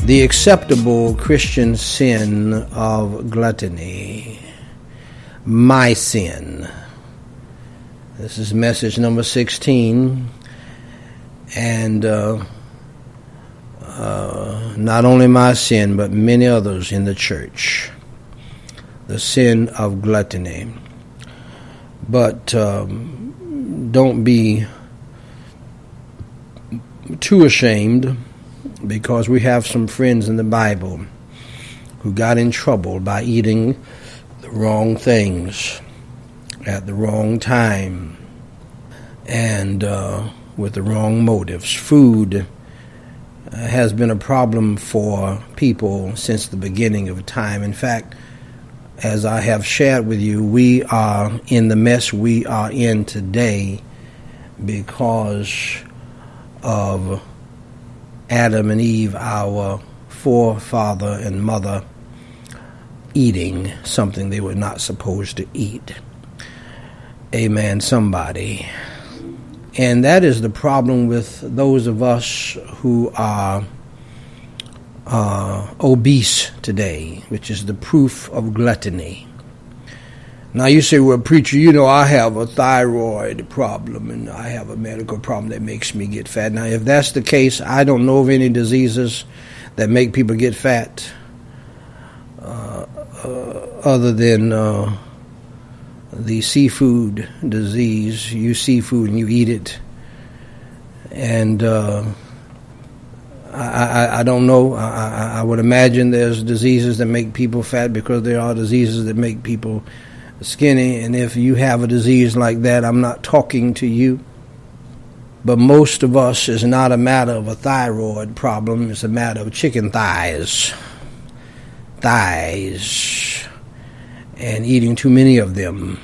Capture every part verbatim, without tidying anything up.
The acceptable Christian sin of gluttony. My sin. This is message number sixteen. And uh, uh, not only my sin, but many others in the church. The sin of gluttony. But um, don't be too ashamed, because we have some friends in the Bible who got in trouble by eating the wrong things at the wrong time and uh, with the wrong motives. Food uh, has been a problem for people since the beginning of time. In fact, as I have shared with you, we are in the mess we are in today because of Adam and Eve, our forefather and mother, eating something they were not supposed to eat. Amen, somebody. And that is the problem with those of us who are uh, obese today, which is the proof of gluttony. Now you say, well, preacher, you know, I have a thyroid problem and I have a medical problem that makes me get fat. Now, if that's the case, I don't know of any diseases that make people get fat uh, uh, other than uh, the seafood disease. You seafood and you eat it. And uh, I, I, I don't know. I, I would imagine there's diseases that make people fat because there are diseases that make people skinny, and if you have a disease like that, I'm not talking to you. But most of us, is not a matter of a thyroid problem, it's a matter of chicken thighs. Thighs. And eating too many of them.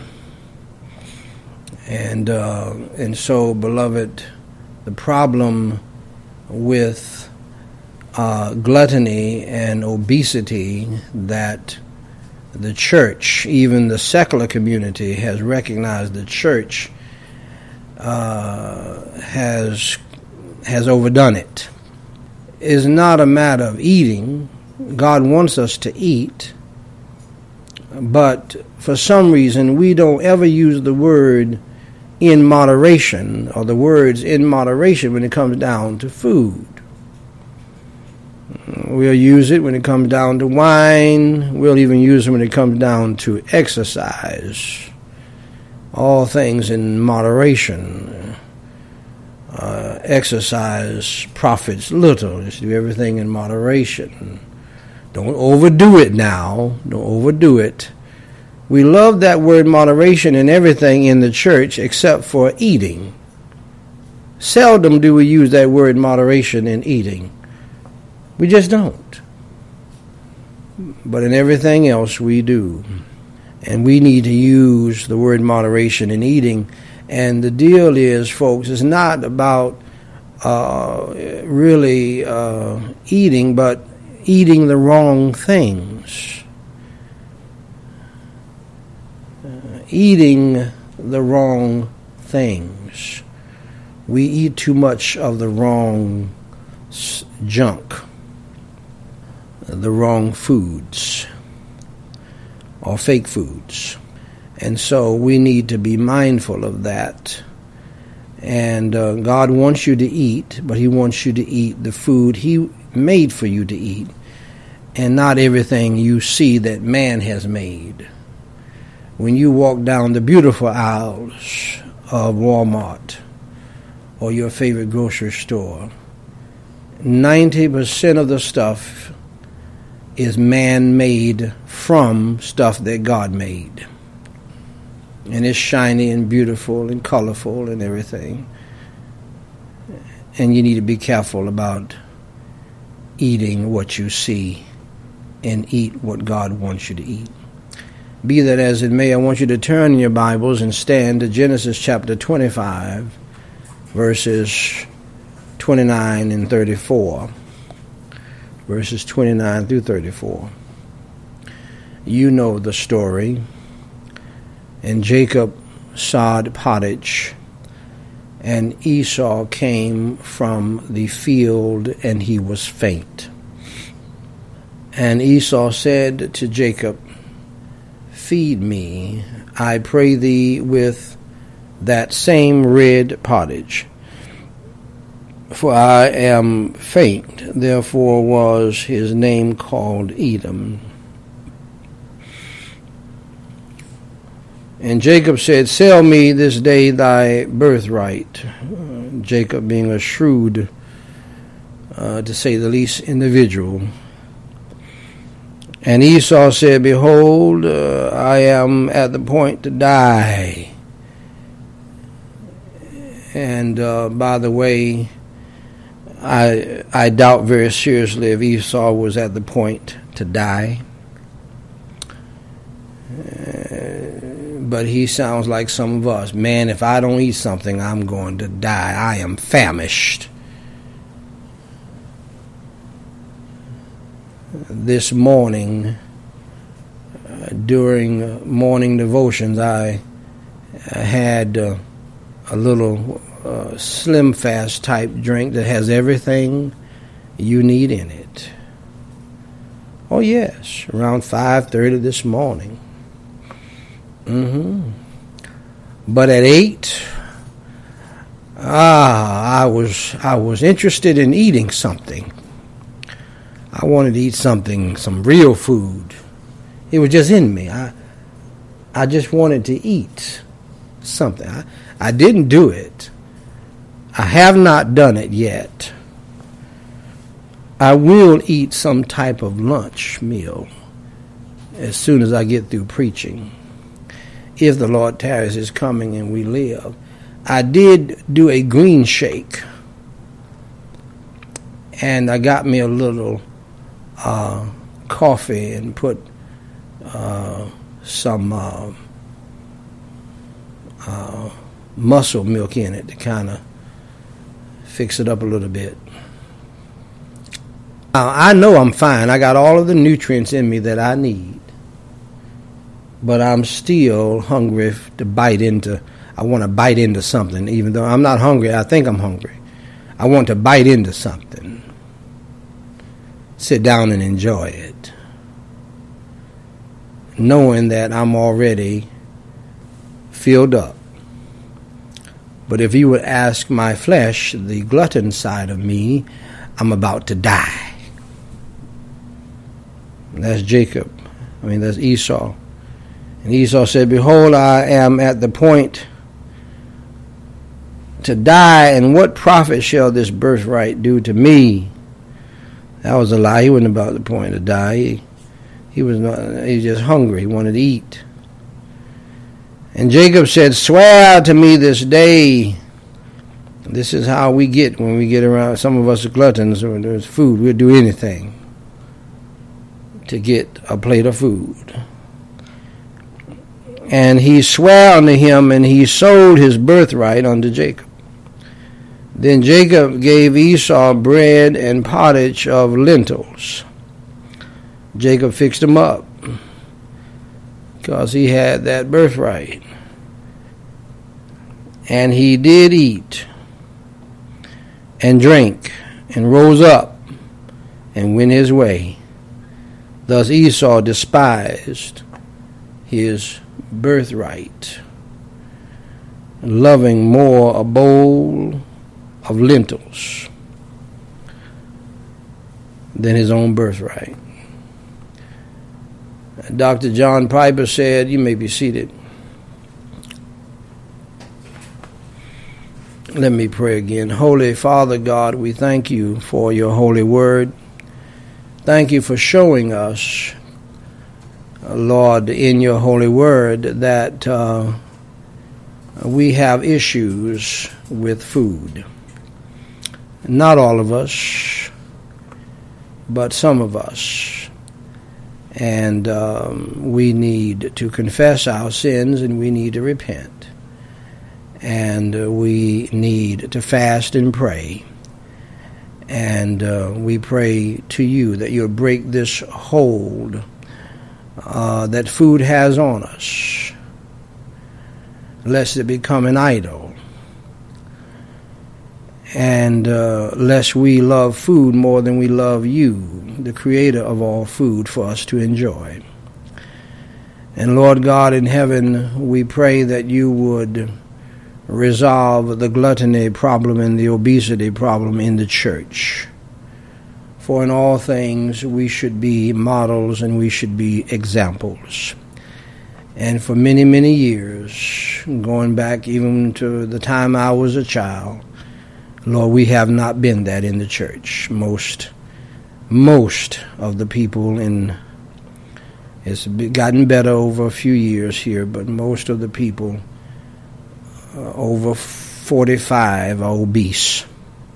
And, uh, and so, beloved, the problem with uh, gluttony and obesity that the church, even the secular community, has recognized the church uh, has has overdone it. It's not a matter of eating. God wants us to eat, but for some reason we don't ever use the word in moderation, or the words in moderation when it comes down to food. We'll use it when it comes down to wine. We'll even use it when it comes down to exercise. All things in moderation. Uh, exercise profits little. Just do everything in moderation. Don't overdo it now. Don't overdo it. We love that word moderation in everything in the church except for eating. Seldom do we use that word moderation in eating. We just don't. But in everything else we do. And we need to use the word moderation in eating. And the deal is, folks, it's not about uh, really uh, eating, but eating the wrong things. Uh, eating the wrong things. We eat too much of the wrong s- junk. The wrong foods or fake foods. And so we need to be mindful of that. And uh, God wants you to eat, but he wants you to eat the food he made for you to eat, and not everything you see that man has made. When you walk down the beautiful aisles of Walmart or your favorite grocery store, ninety percent of the stuff is man-made from stuff that God made. And it's shiny and beautiful and colorful and everything. And you need to be careful about eating what you see and eat what God wants you to eat. Be that as it may, I want you to turn in your Bibles and stand to Genesis chapter twenty-five, verses twenty-nine and thirty-four. Verses twenty-nine through thirty-four. You know the story. And Jacob sod pottage, and Esau came from the field, and he was faint. And Esau said to Jacob, feed me, I pray thee, with that same red pottage, for I am faint. Therefore was his name called Edom. And Jacob said, sell me this day thy birthright. Uh, Jacob being a shrewd, uh, to say the least, individual. And Esau said, behold, uh, I am at the point to die. And uh, by the way, I I doubt very seriously if Esau was at the point to die. Uh, but he sounds like some of us. Man, if I don't eat something, I'm going to die. I am famished. This morning, uh, during morning devotions, I uh, had uh, a little uh, Slim Fast type drink that has everything you need in it. Oh yes, around five thirty this morning. Mm-hmm. But at eight, ah, I was I was interested in eating something. I wanted to eat something, some real food. It was just in me. I I just wanted to eat something. I, I didn't do it. I have not done it yet. I will eat some type of lunch meal as soon as I get through preaching, if the Lord tarries his coming and we live. I did do a green shake, and I got me a little Uh, coffee and put uh, some uh, uh, muscle milk in it to kind of fix it up a little bit. Now, I know I'm fine. I got all of the nutrients in me that I need, but I'm still hungry to bite into. I want to bite into something, even though I'm not hungry. I think I'm hungry. I want to bite into something. Sit down and enjoy it, knowing that I'm already filled up. But if you would ask my flesh, the glutton side of me, I'm about to die. And that's Jacob. I mean, that's Esau. And Esau said, behold, I am at the point to die, and what profit shall this birthright do to me? That was a lie. He wasn't about the point to die. He, he was not. He was just hungry. He wanted to eat. And Jacob said, swear to me this day. This is how we get when we get around. Some of us are gluttons. When there's food, we'll do anything to get a plate of food. And he swore unto him, and he sold his birthright unto Jacob. Then Jacob gave Esau bread and pottage of lentils. Jacob fixed him up because he had that birthright. And he did eat and drink and rose up and went his way. Thus Esau despised his birthright, loving more a bowl of lentils than his own birthright. Doctor John Piper said, you may be seated. Let me pray again. Holy Father God, we thank you for your holy word. Thank you for showing us, Lord, in your holy word that uh, we have issues with food. Not all of us, but some of us. And um, we need to confess our sins, and we need to repent. And uh, we need to fast and pray. And uh, we pray to you that you'll break this hold uh, that food has on us, lest it become an idol. And uh, lest we love food more than we love you, the creator of all food for us to enjoy. And Lord God in heaven, we pray that you would resolve the gluttony problem and the obesity problem in the church. For in all things we should be models and we should be examples. And for many, many years, going back even to the time I was a child, Lord, we have not been that in the church. Most, most of the people in, it's gotten better over a few years here, but most of the people uh, over forty-five are obese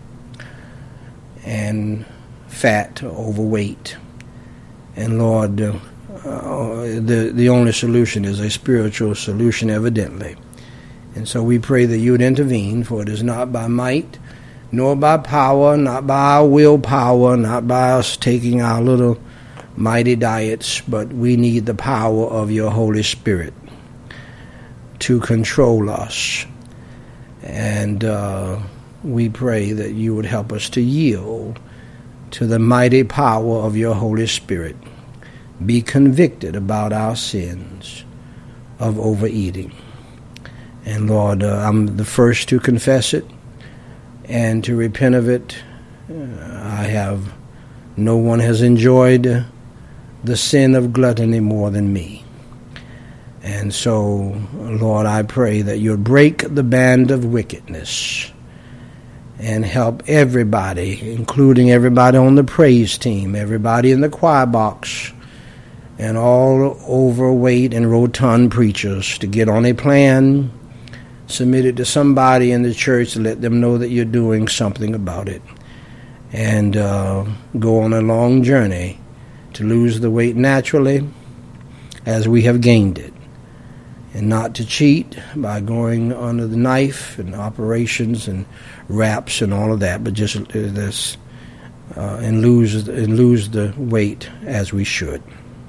and fat, overweight. And Lord, uh, the the only solution is a spiritual solution, evidently. And so we pray that you would intervene, for it is not by might, nor by power, not by our willpower, not by us taking our little mighty diets, but we need the power of your Holy Spirit to control us. And uh, we pray that you would help us to yield to the mighty power of your Holy Spirit, be convicted about our sins of overeating. And Lord, uh, I'm the first to confess it and to repent of it. Uh, I have, no one has enjoyed the sin of gluttony more than me. And so, Lord, I pray that you'll break the band of wickedness and help everybody, including everybody on the praise team, everybody in the choir box, and all overweight and rotund preachers to get on a plan, submit it to somebody in the church to let them know that you're doing something about it, and uh, go on a long journey to lose the weight naturally as we have gained it, and not to cheat by going under the knife and operations and wraps and all of that, but just this uh, and lose and lose the weight as we should.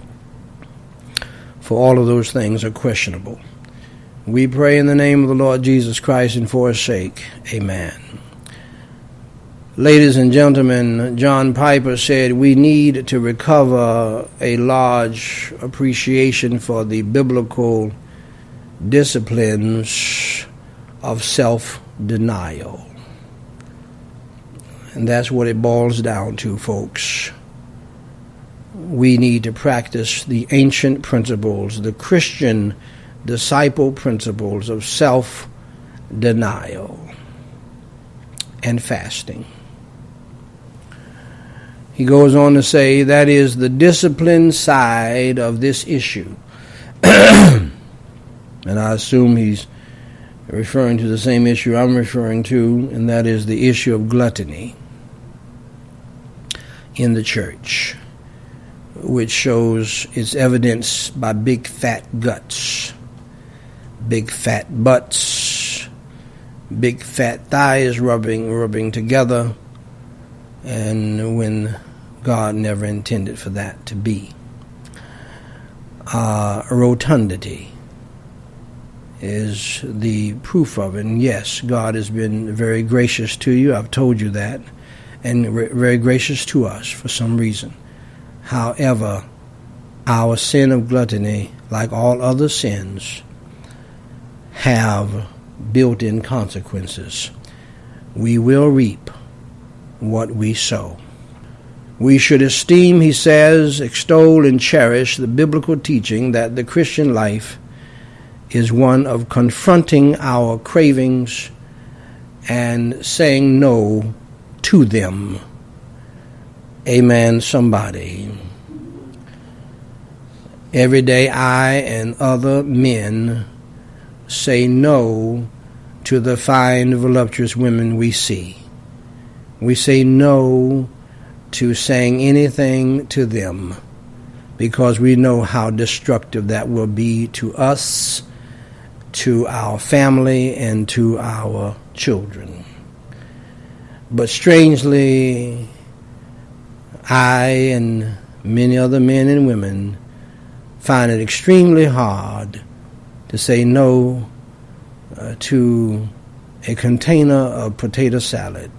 For all of those things are questionable. We pray in the name of the Lord Jesus Christ and for his sake. Amen. Ladies and gentlemen, John Piper said we need to recover a large appreciation for the biblical disciplines of self-denial. And that's what it boils down to, folks. We need to practice the ancient principles, the Christian disciple principles of self-denial and fasting. He goes on to say that is the discipline side of this issue. And I assume he's referring to the same issue I'm referring to, and that is the issue of gluttony in the church, which shows its evidence by big fat guts, big fat butts, big fat thighs rubbing rubbing together, and when God never intended for that to be. Uh, rotundity is the proof of it. And yes, God has been very gracious to you. I've told you that. And re- very gracious to us for some reason. However, our sin of gluttony, like all other sins, have built-in consequences. We will reap what we sow. We should esteem, he says, extol and cherish the biblical teaching that the Christian life is one of confronting our cravings and saying no to them. Amen, somebody. Every day I and other men say no to the fine, voluptuous women we see. We say no to saying anything to them because we know how destructive that will be to us, to our family, and to our children. But strangely, I and many other men and women find it extremely hard to say no uh, to a container of potato salad,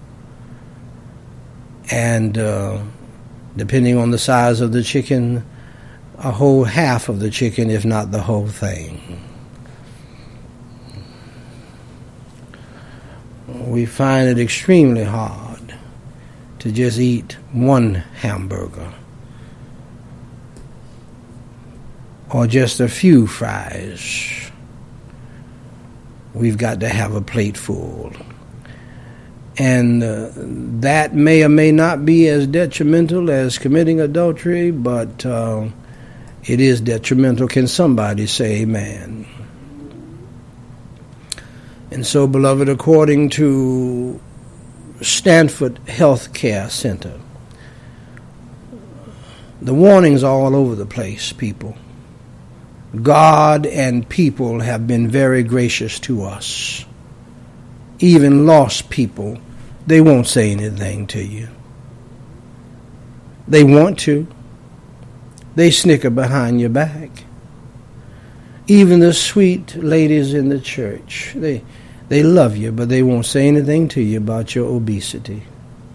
and uh, depending on the size of the chicken, a whole half of the chicken, if not the whole thing. We find it extremely hard to just eat one hamburger or just a few fries. We've got to have a plate full. And uh, that may or may not be as detrimental as committing adultery, but uh, it is detrimental. Can somebody say amen? And so, beloved, according to Stanford Health Care Center, the warnings are all over the place, people. God and people have been very gracious to us. Even lost people, they won't say anything to you. They want to. They snicker behind your back. Even the sweet ladies in the church, they they love you, but they won't say anything to you about your obesity.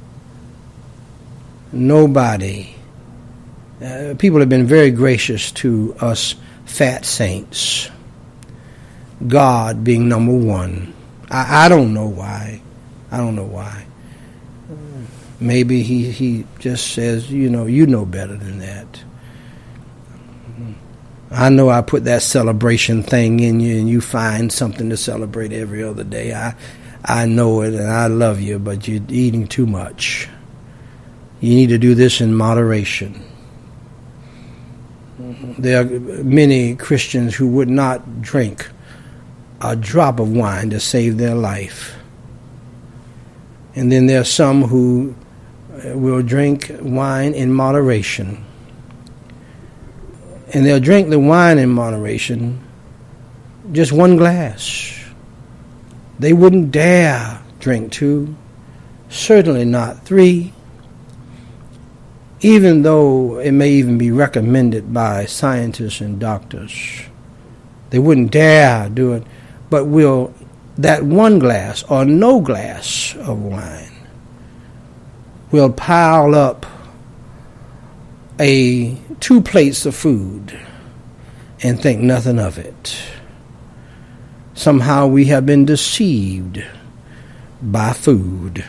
Nobody. Uh, people have been very gracious to us fat saints. God being number one. I, I don't know why. I don't know why. Maybe he, he just says, you know, you know better than that. I know I put that celebration thing in you and you find something to celebrate every other day. I I know it and I love you, but you're eating too much. You need to do this in moderation. There are many Christians who would not drink a drop of wine to save their life. And then there are some who will drink wine in moderation. And they'll drink the wine in moderation, just one glass. They wouldn't dare drink two, certainly not three, even though it may even be recommended by scientists and doctors. They wouldn't dare do it, but will that one glass or no glass of wine will pile up a two plates of food and think nothing of it. Somehow we have been deceived by food.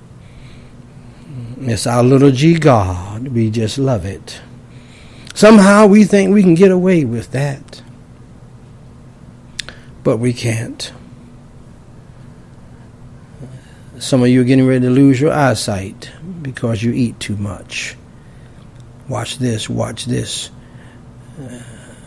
It's our little G God. We just love it. Somehow we think we can get away with that. But we can't. Some of you are getting ready to lose your eyesight because you eat too much. Watch this, watch this. Uh,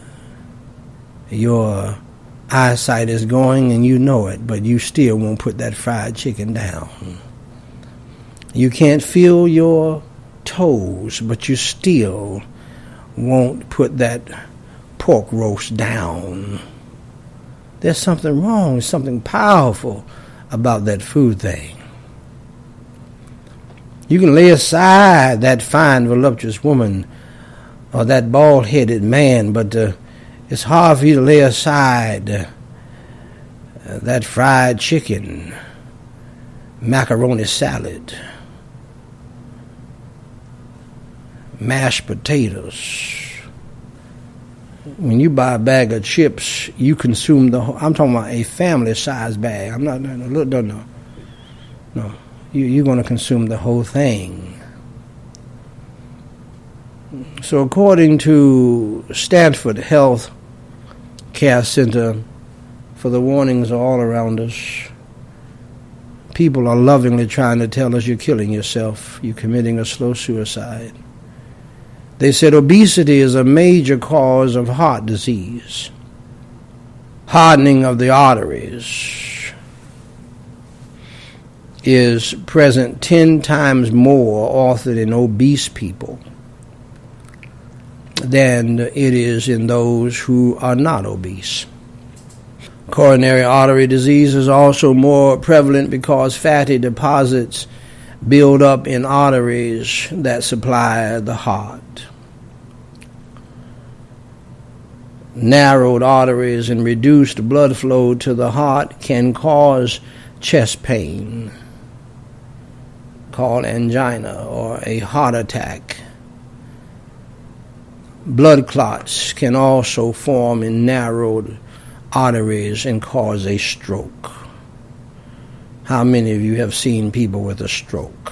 your eyesight is going and you know it, but you still won't put that fried chicken down. You can't feel your toes, but you still won't put that pork roast down. There's something wrong, something powerful about that food thing. You can lay aside that fine, voluptuous woman or that bald-headed man, but uh, it's hard for you to lay aside uh, that fried chicken, macaroni salad, mashed potatoes. When you buy a bag of chips, you consume the whole. I'm talking about a family-sized bag. I'm not, no, no, no, no. no. You, you're going to consume the whole thing. So according to Stanford Health Care Center, for the warnings are all around us, people are lovingly trying to tell us you're killing yourself, you're committing a slow suicide. They said obesity is a major cause of heart disease, hardening of the arteries is present ten times more often in obese people than it is in those who are not obese. Coronary artery disease is also more prevalent because fatty deposits build up in arteries that supply the heart. Narrowed arteries and reduced blood flow to the heart can cause chest pain called angina or a heart attack. Blood clots can also form in narrowed arteries and cause a stroke. How many of you have seen people with a stroke?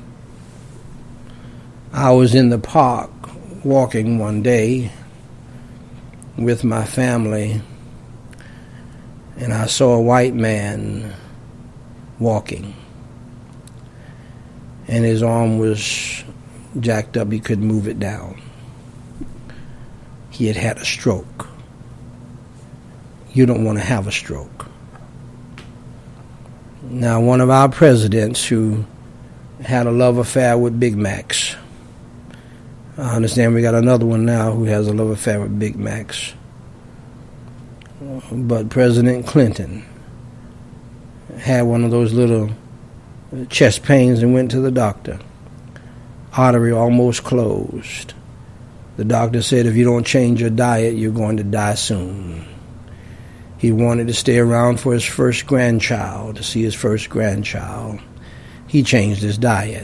I was in the park walking one day with my family, and I saw a white man walking, and his arm was jacked up. He couldn't move it down. He had had a stroke. You don't want to have a stroke. Now, one of our presidents who had a love affair with Big Macs. I understand we got another one now who has a love affair with Big Macs. But President Clinton had one of those little chest pains and went to the doctor. Artery almost closed. The doctor said, if you don't change your diet, you're going to die soon. He wanted to stay around for his first grandchild, to see his first grandchild. He changed his diet.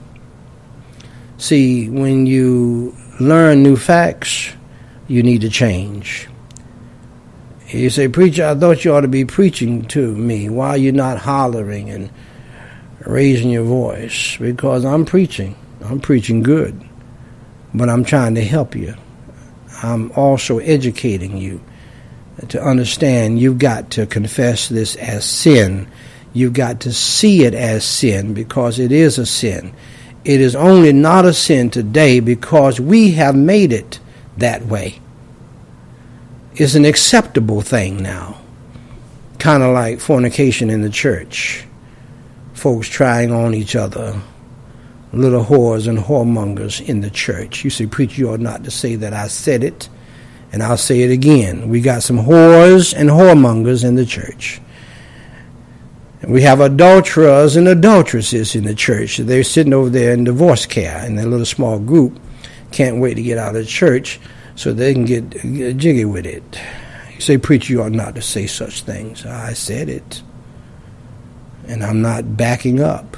See, when you learn new facts, you need to change. You say, preacher, I thought you ought to be preaching to me. Why are you not hollering and raising your voice? Because I'm preaching. I'm preaching good. But I'm trying to help you. I'm also educating you to understand you've got to confess this as sin. You've got to see it as sin because it is a sin. It is only not a sin today because we have made it that way. It's an acceptable thing now. Kind of like fornication in the church. Folks trying on each other. Little whores and whoremongers in the church. You say, preacher, you ought not to say that. I said it, and I'll say it again. We got some whores and whoremongers in the church. And we have adulterers and adulteresses in the church. They're sitting over there in divorce care in their little small group. Can't wait to get out of church so they can get, get jiggy with it. You say, preacher, you ought not to say such things. I said it, and I'm not backing up.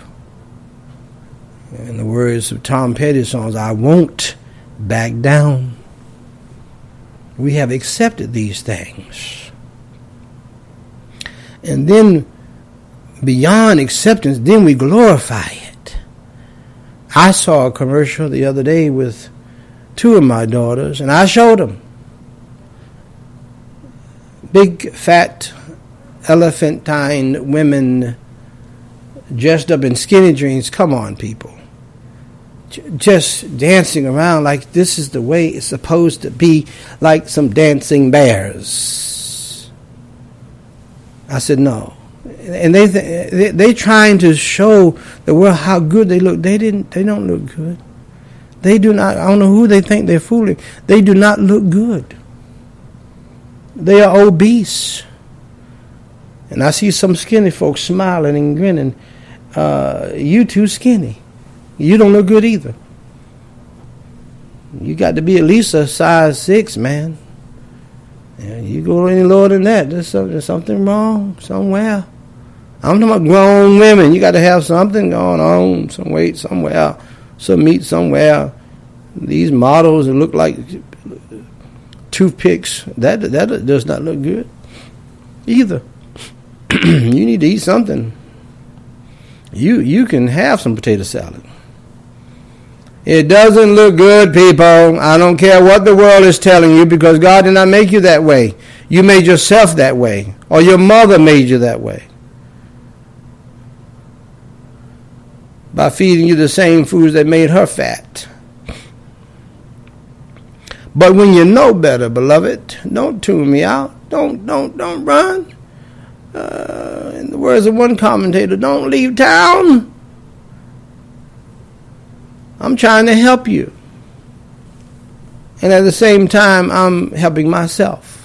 In the words of Tom Petty's songs, I won't back down. We have accepted these things. And then beyond acceptance, then we glorify it. I saw a commercial the other day with two of my daughters, and I showed them. Big, fat, elephantine women dressed up in skinny jeans. Come on, people. Just dancing around like this is the way it's supposed to be, like some dancing bears. I said, no. And they they they trying to show the world how good they look. They didn't. They don't look good. They do not. I don't know who they think they're fooling. They do not look good. They are obese. And I see some skinny folks smiling and grinning. Uh, you too skinny. You don't look good either. You got to be at least a size six, man. And you go any lower than that, there's something, there's something wrong somewhere. I'm talking about grown women. You got to have something going on, some weight somewhere, some meat somewhere. These models that look like toothpicks, that that does not look good either. You need to eat something. You you can have some potato salad. It doesn't look good, people. I don't care what the world is telling you because God did not make you that way. You made yourself that way, or your mother made you that way. By feeding you the same foods that made her fat. But when you know better, beloved, don't tune me out. Don't, don't, don't run. Uh, in the words of one commentator, don't leave town. I'm trying to help you. And at the same time, I'm helping myself.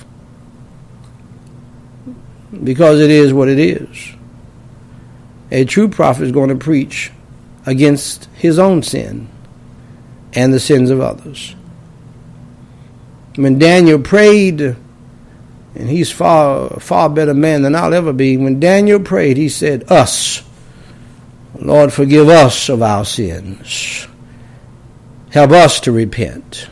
Because it is what it is. A true prophet is going to preach against his own sin and the sins of others. When Daniel prayed And he's far, far better man than I'll ever be. When Daniel prayed, he said, us. Lord, forgive us of our sins. Help us to repent.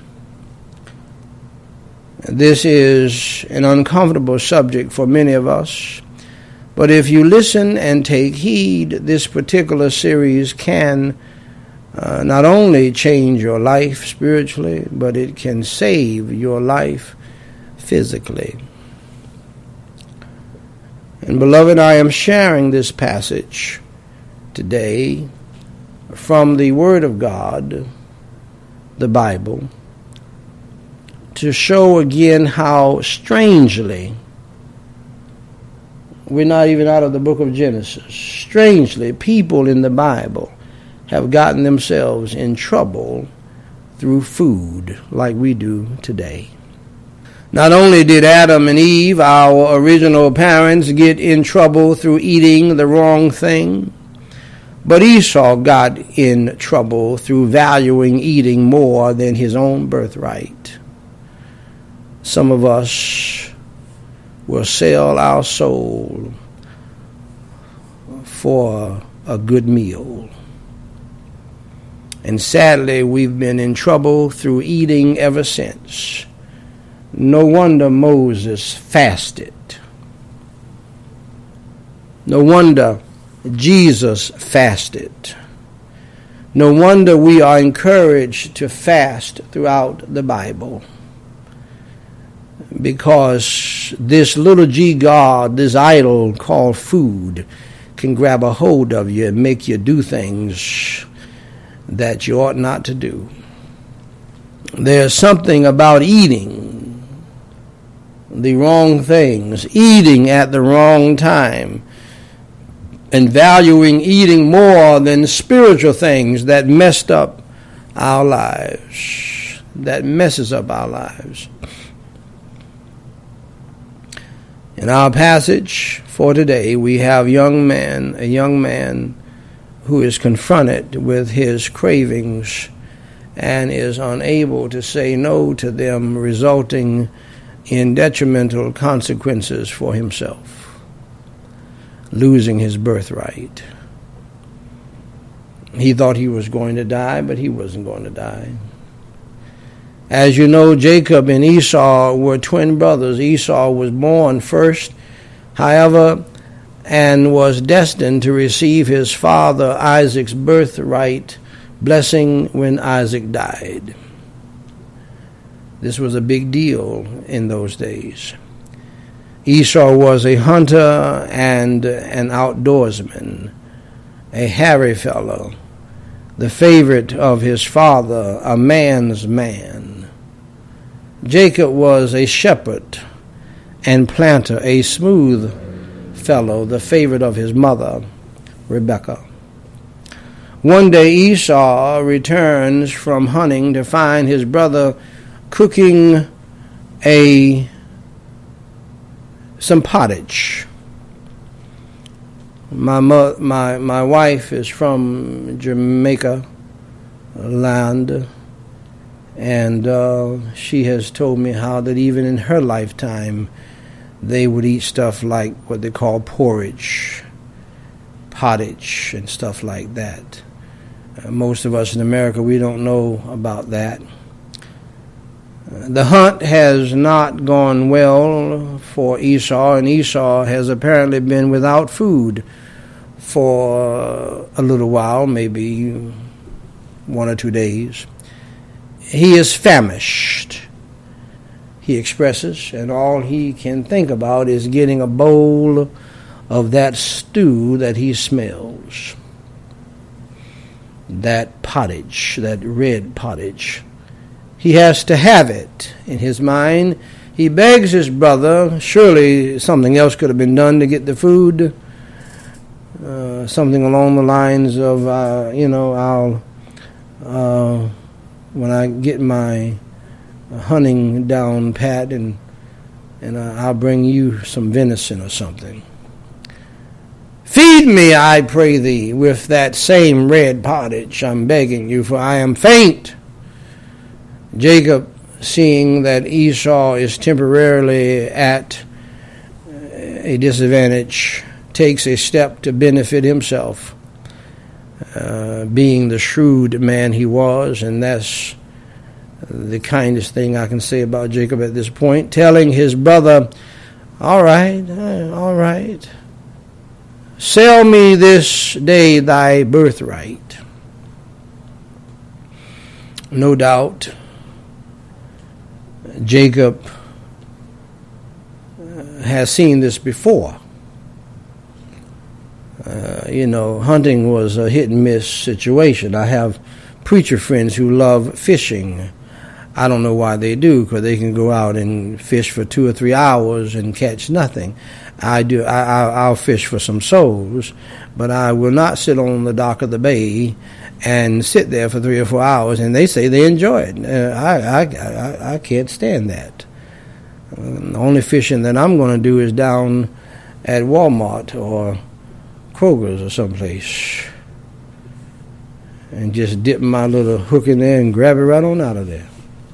This is an uncomfortable subject for many of us. But if you listen and take heed, this particular series can uh, not only change your life spiritually, but it can save your life physically. And beloved, I am sharing this passage today from the Word of God, the Bible, to show again how strangely, we're not even out of the book of Genesis, strangely people in the Bible have gotten themselves in trouble through food like we do today. Not only did Adam and Eve, our original parents, get in trouble through eating the wrong thing, but Esau got in trouble through valuing eating more than his own birthright. Some of us will sell our soul for a good meal. And sadly, we've been in trouble through eating ever since. No wonder Moses fasted. No wonder Jesus fasted. No wonder we are encouraged to fast throughout the Bible. Because this little g God, this idol called food, can grab a hold of you and make you do things that you ought not to do. There's something about eating the wrong things, eating at the wrong time, and valuing eating more than spiritual things that messed up our lives, that messes up our lives. In our passage for today, we have young man, a young man who is confronted with his cravings and is unable to say no to them, resulting in detrimental consequences for himself, losing his birthright. He thought he was going to die, but he wasn't going to die. As you know, Jacob and Esau were twin brothers. Esau was born first, however, and was destined to receive his father Isaac's birthright blessing when Isaac died. This was a big deal in those days. Esau was a hunter and an outdoorsman, a hairy fellow, the favorite of his father, a man's man. Jacob was a shepherd and planter, a smooth fellow, the favorite of his mother, Rebekah. One day Esau returns from hunting to find his brother cooking a some pottage. My mo- my my wife is from Jamaica land, and uh, she has told me how that even in her lifetime they would eat stuff like what they call porridge, pottage, and stuff like that. Uh, most of us in America, we don't know about that. Uh, the hunt has not gone well for Esau, and Esau has apparently been without food for a little while, maybe one or two days. He is famished, he expresses, and all he can think about is getting a bowl of that stew that he smells, that pottage, that red pottage. He has to have it in his mind. He begs his brother, surely something else could have been done to get the food, uh, something along the lines of, uh, you know, I'll, uh, when I get my hunting down pat, and and uh, I'll bring you some venison or something. Feed me, I pray thee, with that same red pottage, I'm begging you, for I am faint. Jacob, seeing that Esau is temporarily at a disadvantage, takes a step to benefit himself, uh, being the shrewd man he was, and that's the kindest thing I can say about Jacob at this point, telling his brother, all right, all right, sell me this day thy birthright. No doubt, Jacob has seen this before. Uh, you know, hunting was a hit and miss situation. I have preacher friends who love fishing. I don't know why they do, because they can go out and fish for two or three hours and catch nothing. I do. I, I, I'll fish for some souls, but I will not sit on the dock of the bay and sit there for three or four hours. And they say they enjoy it. Uh, I, I, I, I can't stand that. Uh, the only fishing that I'm going to do is down at Walmart or Kroger's or someplace, and just dip my little hook in there and grab it right on out of there.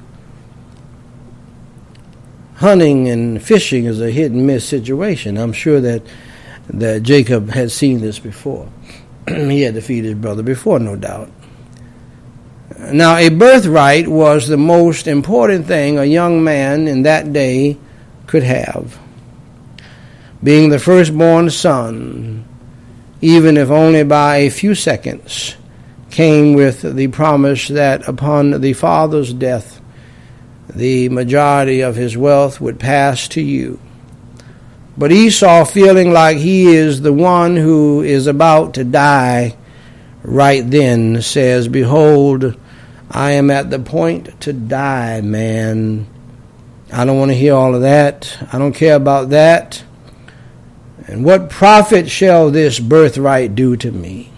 Hunting and fishing is a hit and miss situation. I'm sure that that Jacob had seen this before. He had to feed his brother before, no doubt. Now, a birthright was the most important thing a young man in that day could have. Being the firstborn son, even if only by a few seconds, came with the promise that upon the father's death, the majority of his wealth would pass to you. But Esau, feeling like he is the one who is about to die right then, says, behold, I am at the point to die, man. I don't want to hear all of that. I don't care about that. And what profit shall this birthright do to me?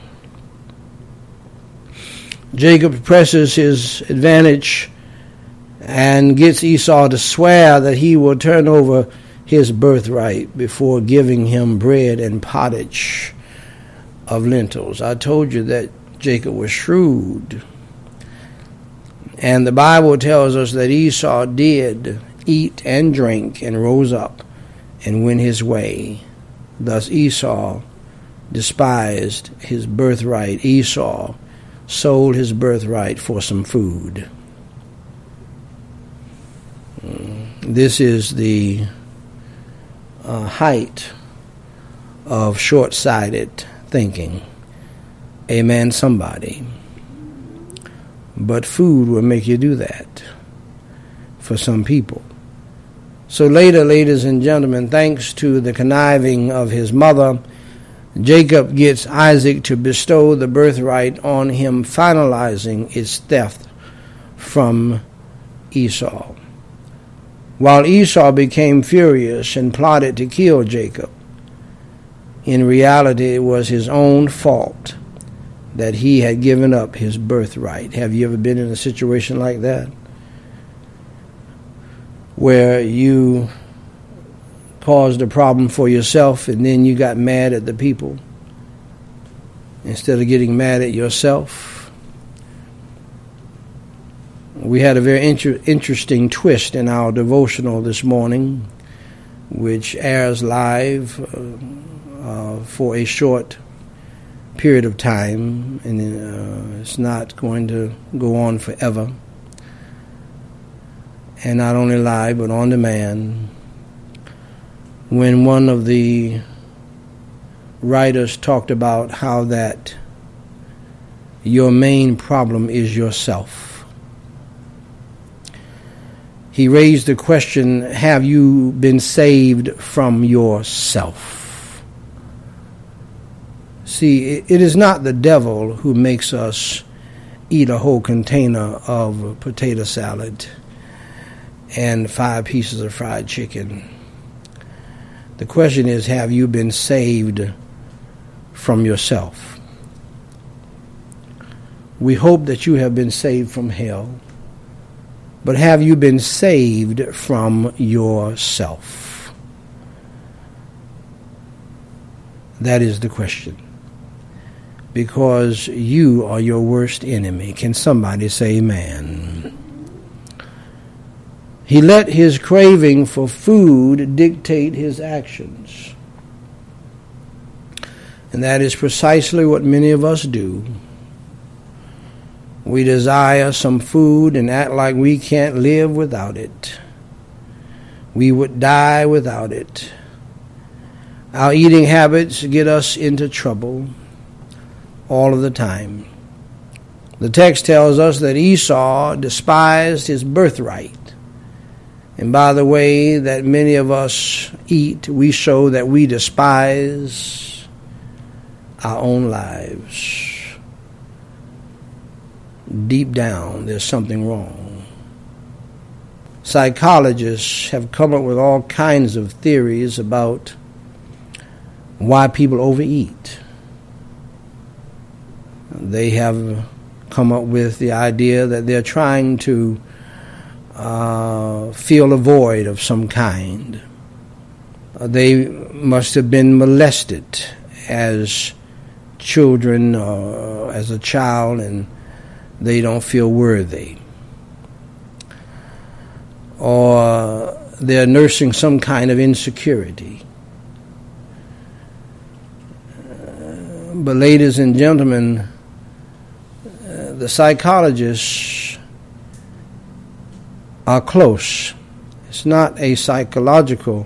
Jacob presses his advantage and gets Esau to swear that he will turn over his birthright before giving him bread and pottage of lentils. I told you that Jacob was shrewd. And the Bible tells us that Esau did eat and drink and rose up and went his way. Thus Esau despised his birthright. Esau sold his birthright for some food. This is the uh, height of short-sighted thinking. Amen, somebody. But food will make you do that for some people. So later, ladies and gentlemen, thanks to the conniving of his mother, Jacob gets Isaac to bestow the birthright on him, finalizing its theft from Esau. While Esau became furious and plotted to kill Jacob, in reality it was his own fault that he had given up his birthright. Have you ever been in a situation like that, where you caused a problem for yourself and then you got mad at the people instead of getting mad at yourself? We had a very inter- interesting twist in our devotional this morning, which airs live uh, uh, for a short period of time, and uh, it's not going to go on forever. And not only live, but on demand. When one of the writers talked about how that your main problem is yourself, he raised the question, have you been saved from yourself? See, it is not the devil who makes us eat a whole container of potato salad and five pieces of fried chicken. The question is, have you been saved from yourself? We hope that you have been saved from hell. But have you been saved from yourself? That is the question. Because you are your worst enemy. Can somebody say amen? He let his craving for food dictate his actions. And that is precisely what many of us do. We desire some food and act like we can't live without it. We would die without it. Our eating habits get us into trouble all of the time. The text tells us that Esau despised his birthright. And by the way that many of us eat, we show that we despise our own lives. Deep down, there's something wrong. Psychologists have come up with all kinds of theories about why people overeat. They have come up with the idea that they're trying to uh, fill a void of some kind. Uh, they must have been molested as children, uh, as a child, and they don't feel worthy. Or they're nursing some kind of insecurity. Uh, but ladies and gentlemen, uh, the psychologists are close. It's not a psychological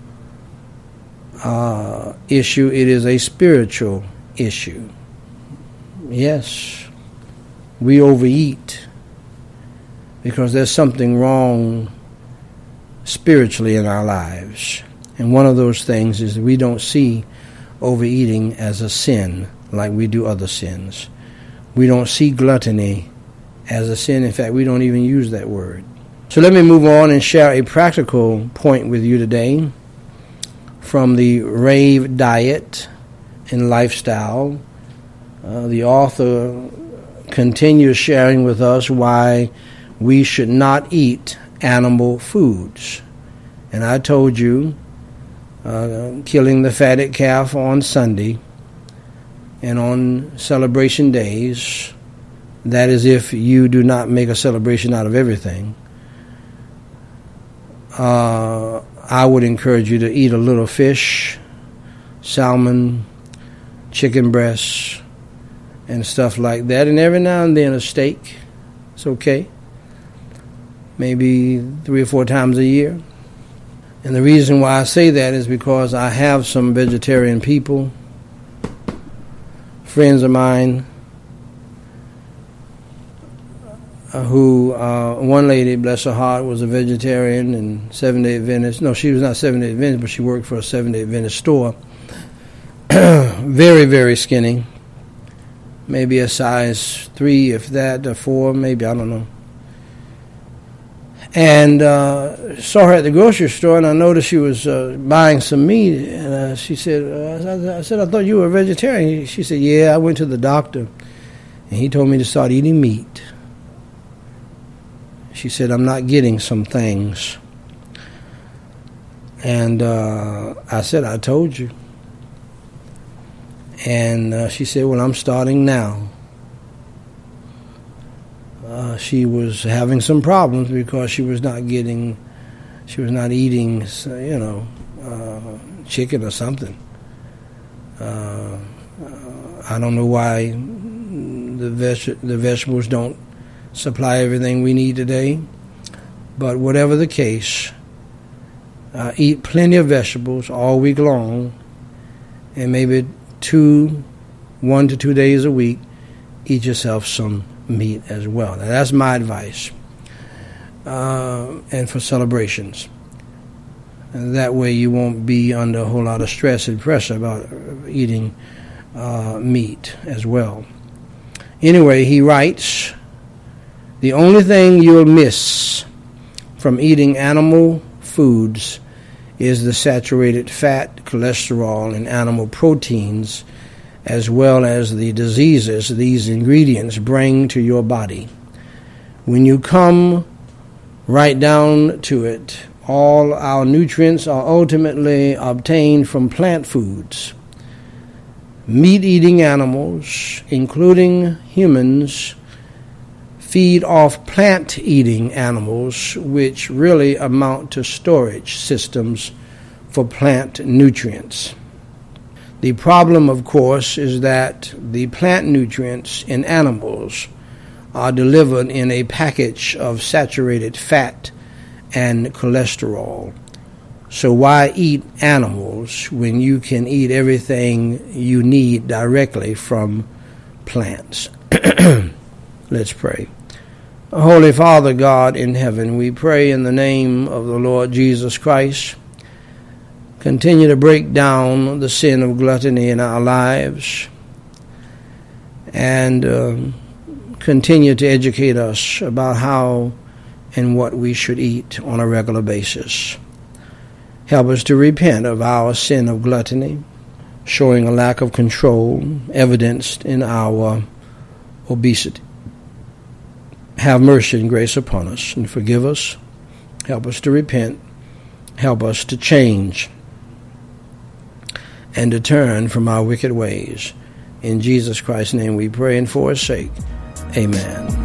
uh, issue, it is a spiritual issue. Yes, we overeat because there's something wrong spiritually in our lives. And one of those things is we don't see overeating as a sin like we do other sins. We don't see gluttony as a sin. In fact, we don't even use that word. So let me move on and share a practical point with you today from the Rave Diet and Lifestyle. Uh, the author continues sharing with us why we should not eat animal foods. And I told you, uh, killing the fatted calf on Sunday and on celebration days, that is if you do not make a celebration out of everything, uh, I would encourage you to eat a little fish, salmon, chicken breasts, and stuff like that. And every now and then a steak. It's okay. Maybe three or four times a year. And the reason why I say that is because I have some vegetarian people, friends of mine, uh, who, uh, one lady, bless her heart, was a vegetarian and Seventh-day Adventist. No, she was not Seventh-day Adventist, but she worked for a Seventh-day Adventist store. Very, very skinny. Maybe a size three, if that, or four, maybe, I don't know. And uh, saw her at the grocery store, and I noticed she was uh, buying some meat. And uh, she said, uh, I said, I thought you were a vegetarian. She said, yeah, I went to the doctor, and he told me to start eating meat. She said, I'm not getting some things. And uh, I said, I told you. And uh, she said, well, I'm starting now. Uh, she was having some problems because she was not getting, she was not eating, you know, uh, chicken or something. Uh, I don't know why the veg- the vegetables don't supply everything we need today, but whatever the case, uh, eat plenty of vegetables all week long, and maybe two, one to two days a week, eat yourself some meat as well. Now, that's my advice. Uh, and for celebrations. And that way you won't be under a whole lot of stress and pressure about eating uh, meat as well. Anyway, he writes, the only thing you'll miss from eating animal foods is the saturated fat, cholesterol, and animal proteins, as well as the diseases these ingredients bring to your body. When you come right down to it, all our nutrients are ultimately obtained from plant foods. Meat-eating animals, including humans, feed off plant-eating animals, which really amount to storage systems for plant nutrients. The problem, of course, is that the plant nutrients in animals are delivered in a package of saturated fat and cholesterol. So why eat animals when you can eat everything you need directly from plants? Let's pray. Holy Father God in heaven, we pray in the name of the Lord Jesus Christ. Continue to break down the sin of gluttony in our lives, and uh, continue to educate us about how and what we should eat on a regular basis. Help us to repent of our sin of gluttony, showing a lack of control evidenced in our obesity. Have mercy and grace upon us and forgive us. Help us to repent. Help us to change and to turn from our wicked ways. In Jesus Christ's name we pray and for his sake. Amen.